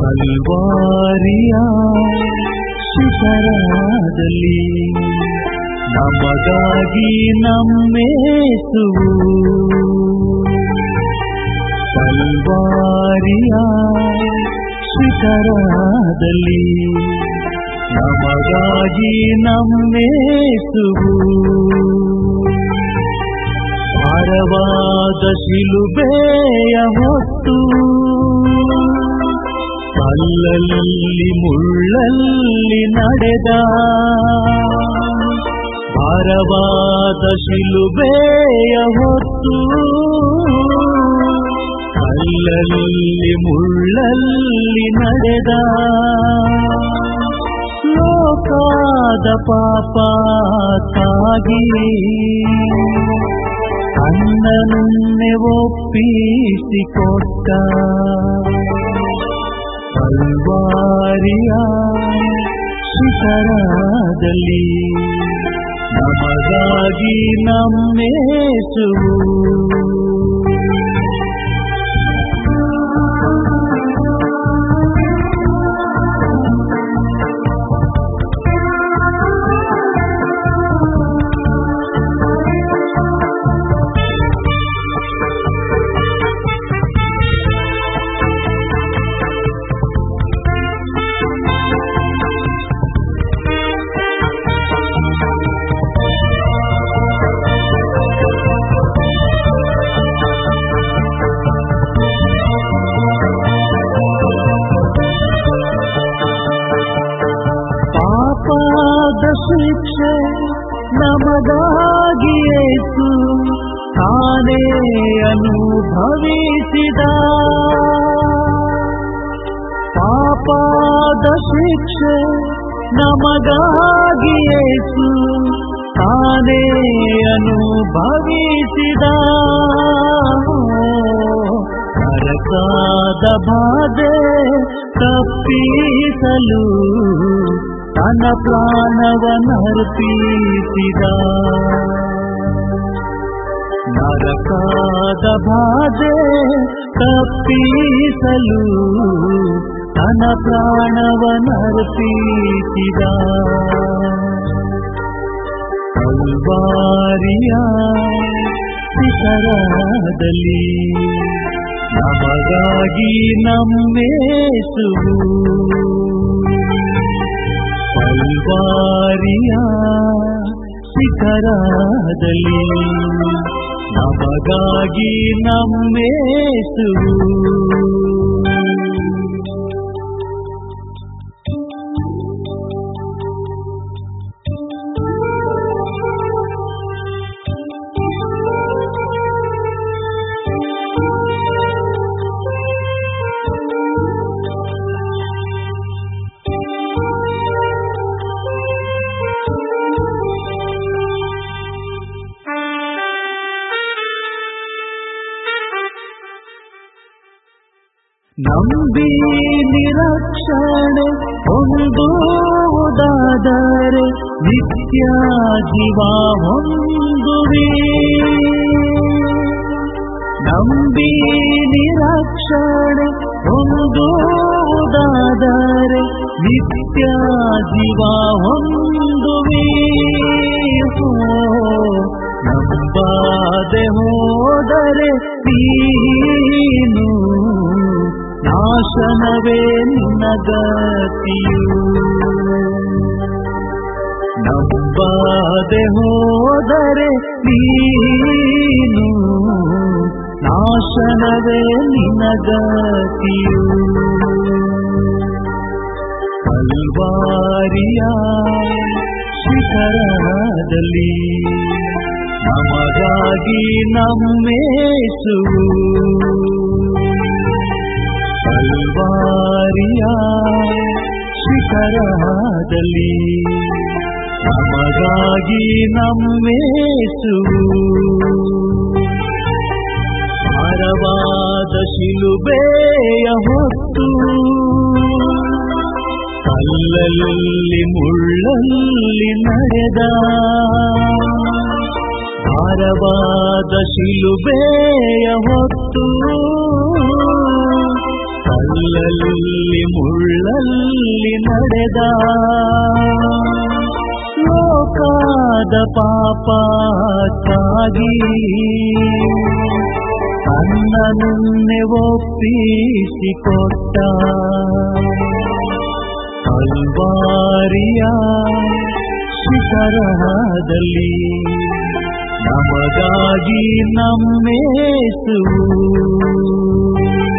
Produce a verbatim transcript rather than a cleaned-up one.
ಕಲ್ವಾರಿಯ ಶಿಖರದಲ್ಲಿ ನಮಗಾಗಿ ನಮ್ಮೇಸುವು ಕಲ್ವಾರಿಯ ಶಿಖರದಲ್ಲಿ ನಮಗಾಗಿ ನಮ್ಮೇಸುವು ಭಾರವಾದ ಶಿಲುಬೆಯ ಹೊತ್ತು ಕಲ್ಲಲ್ಲಿ ಮುಳ್ಳಲ್ಲಿ ನಡೆದ ಭಾರವಾದ ಶಿಲುಬೆಯ ಹೊತ್ತು ಕಲ್ಲಲ್ಲಿ ಮುಳ್ಳಲ್ಲಿ ನಡೆದ ಲೋಕದ ಪಾಪಕ್ಕಾಗಿ ತನ್ನನ್ನೇ ಒಪ್ಪಿಸಿಕೊಟ್ಟ ಕಲ್ವಾರಿಯ ಶಿಖರದಲ್ಲಿ ನಮಗಾಗಿ ನಮ್ಮೇಸುವು ಶಿಕ್ಷೆ ನಮಗಾಗಿ ಯೇಸು ತಾನೇ ಅನುಭವಿಸಿದ ಪಾಪದ ಶಿಕ್ಷೆ ನಮಗಾಗಿ ಯೇಸು ತಾನೇ ಅನುಭವಿಸಿದ ನರಕದ ಬಾಧೆ ತಪ್ಪಿಸಲು ತನ್ನ ಪ್ರಾಣವನ್ನರ್ಪಿಸಿದ ನರಕದ ಬಾಧೆ ತಪ್ಪಿಸಲು ತನ್ನ ಪ್ರಾಣವನ್ನರ್ಪಿಸಿದ ಕಲ್ವಾರಿಯ ಶಿಖರದಲ್ಲಿ ನಮಗಾಗಿ ನಮ್ಮೇಸುವು ಕಲ್ವಾರಿಯ ಶಿಖರದಲ್ಲಿ ನಮಗಾಗಿ ನಮ್ಮೇಸುವು ನಂಬಿ ನಿರಕ್ಷಣೆ ಹೊಂದುವುದಾದರೆ ನಿತ್ಯ ಜೀವ ಹೊಂದುವಿ ನಂಬಿ ನಿರಕ್ಷಣೆ ಹೊಂದುವುದಾದರೆ ನಿತ್ಯ ಜೀವ ಹೊಂದುವಿ ನಂಬದೆ ಹೋದರೆ ನೀನು ನಾಶನವೇ ನಿನ್ನ ಗತಿಯು ನಂಬದೆ ಹೋದರೆ ನೀನು ನಾಶನವೇ ನಿನ್ನ ಗತಿಯು ಕಲ್ವಾರಿಯ ಶಿಖರದಲ್ಲಿ ನಮಗಾಗಿ ನಮ್ಮೇಸುವು ಕಲ್ವಾರಿಯ ಶಿಖರದಲ್ಲಿ ನಮಗಾಗಿ ನಮ್ಮೇಸುವು ಭಾರವಾದ ಶಿಲುಬೆಯ ಹೊತ್ತು ಕಲ್ಲಲ್ಲಿ ಮುಳ್ಳಲ್ಲಿ ನಡೆದ ಭಾರವಾದ ಶಿಲುಬೆಯ ಹೊತ್ತು ಕಲ್ಲಲ್ಲಿ ಮುಳ್ಳಲ್ಲಿ ನಡೆದ ಲೋಕದ ಪಾಪಕ್ಕಾಗಿ ತನ್ನನ್ನೇ ಒಪ್ಪಿಸಿಕೊಟ್ಟ ಕಲ್ವಾರಿಯ ಶಿಖರದಲ್ಲಿ ನಮಗಾಗಿ ನಮ್ಮೇಸು